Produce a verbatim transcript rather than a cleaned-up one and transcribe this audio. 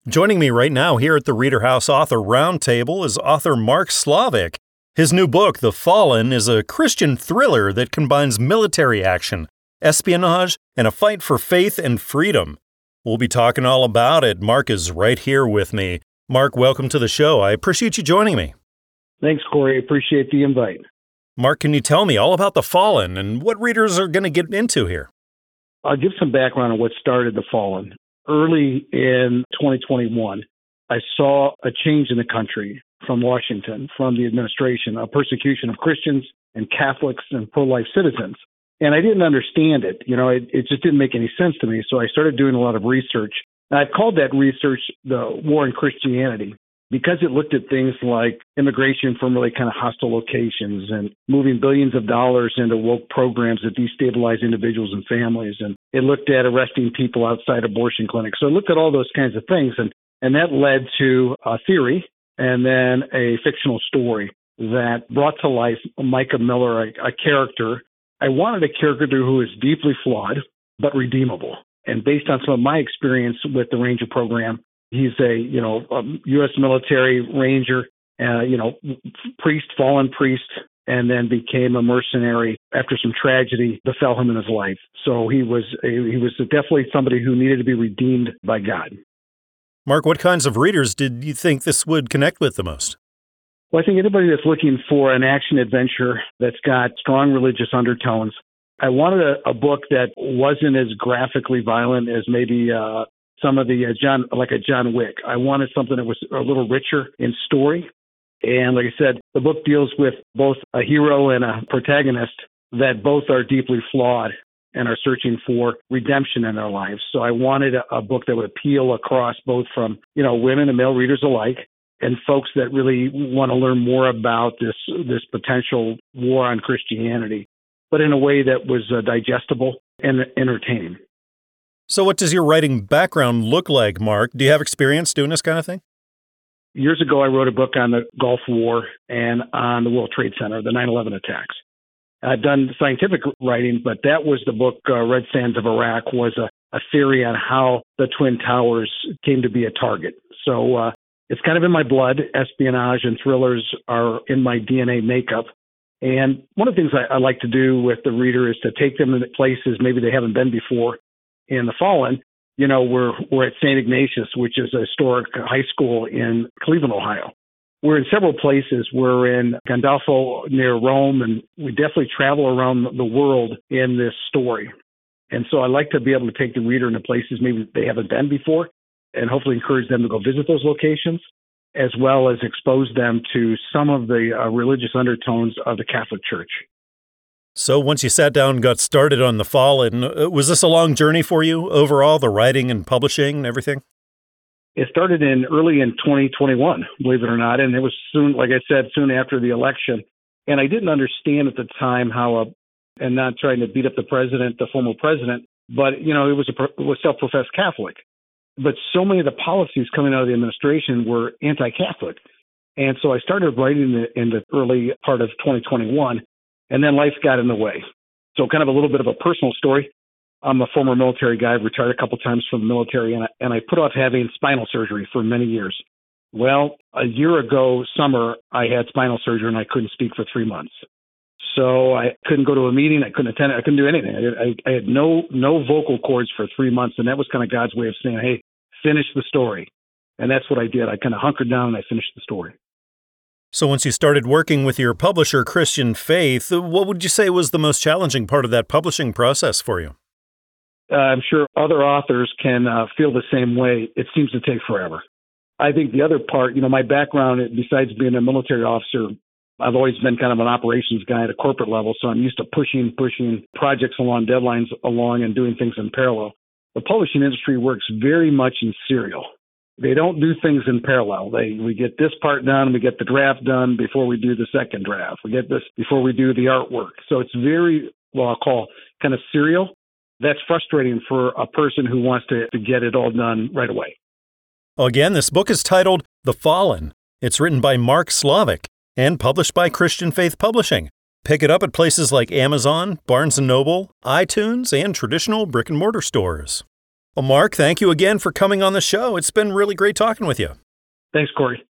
Joining me right now here at the Reader House Author Roundtable is author Mark Slavik. His new book, The Fallen, is a Christian thriller that combines military action, espionage, and a fight for faith and freedom. We'll be talking all about it. Mark is right here with me. Mark, welcome to the show. I appreciate you joining me. Thanks, Corey. Appreciate the invite. Mark, can you tell me all about The Fallen and what readers are going to get into here? I'll give some background on what started The Fallen. Early in twenty twenty-one, I saw a change in the country from Washington, from the administration, a persecution of Christians and Catholics and pro-life citizens. And I didn't understand it. You know, it, it just didn't make any sense to me. So I started doing a lot of research. And I've called that research the War on Christianity because it looked at things like immigration from really kind of hostile locations and moving billions of dollars into woke programs that destabilize individuals and families. And it looked at arresting people outside abortion clinics. So I looked at all those kinds of things. And, and that led to a theory and then a fictional story that brought to life Micah Miller, a, a character. I wanted a character who was deeply flawed, but redeemable. And based on some of my experience with the Ranger program, he's a, you know, a U S military ranger, uh, you know, priest, fallen priest, and then became a mercenary after some tragedy befell him in his life. So he was a, he was definitely somebody who needed to be redeemed by God. Mark, what kinds of readers did you think this would connect with the most? Well, I think anybody that's looking for an action adventure that's got strong religious undertones. I wanted a, a book that wasn't as graphically violent as maybe uh, some of the uh, John, like a John Wick. I wanted something that was a little richer in story. And like I said, the book deals with both a hero and a protagonist that both are deeply flawed and are searching for redemption in their lives. So I wanted a, a book that would appeal across both from, you know, women and male readers alike and folks that really want to learn more about this, this potential war on Christianity, but in a way that was uh, digestible and entertaining. So what does your writing background look like, Mark? Do you have experience doing this kind of thing? Years ago, I wrote a book on the Gulf War and on the World Trade Center, the nine eleven attacks. I've done scientific writing, but that was the book, uh, Red Sands of Iraq, was a, a theory on how the Twin Towers came to be a target. So uh, it's kind of in my blood. Espionage and thrillers are in my D N A makeup. And one of the things I, I like to do with the reader is to take them to places maybe they haven't been before. In The Fallen, you know, we're we're at Saint Ignatius, which is a historic high school in Cleveland, Ohio. We're in several places. We're in Gandolfo near Rome, and we definitely travel around the world in this story. And so I like to be able to take the reader into places maybe they haven't been before and hopefully encourage them to go visit those locations, as well as expose them to some of the uh, religious undertones of the Catholic Church. So once you sat down and got started on The Fallen, was this a long journey for you overall, the writing and publishing and everything? It started in early in twenty twenty-one, believe it or not, and it was soon, like I said, soon after the election. And I didn't understand at the time how, a, and not trying to beat up the president, the former president, but, you know, it was a it was self-professed Catholic. But so many of the policies coming out of the administration were anti-Catholic. And so I started writing in the, in the early part of twenty twenty-one. And then life got in the way. So kind of a little bit of a personal story. I'm a former military guy, retired a couple times from the military, and I, and I put off having spinal surgery for many years. Well, a year ago, summer, I had spinal surgery and I couldn't speak for three months. So I couldn't go to a meeting. I couldn't attend. I couldn't do anything. I, I, I had no no vocal cords for three months, and that was kind of God's way of saying, hey, finish the story. And that's what I did. I kind of hunkered down and I finished the story. So once you started working with your publisher, Christian Faith, what would you say was the most challenging part of that publishing process for you? Uh, I'm sure other authors can uh, feel the same way. It seems to take forever. I think the other part, you know, my background, besides being a military officer, I've always been kind of an operations guy at a corporate level, so I'm used to pushing, pushing projects along, deadlines along, and doing things in parallel. The publishing industry works very much in serial. They don't do things in parallel. They we get this part done, we get the draft done before we do the second draft. We get this before we do the artwork. So it's very, well, I'll call kind of serial. That's frustrating for a person who wants to, to get it all done right away. Again, this book is titled The Fallen. It's written by Mark Slavik and published by Christian Faith Publishing. Pick it up at places like Amazon, Barnes and Noble, iTunes, and traditional brick-and-mortar stores. Well, Mark, thank you again for coming on the show. It's been really great talking with you. Thanks, Corey.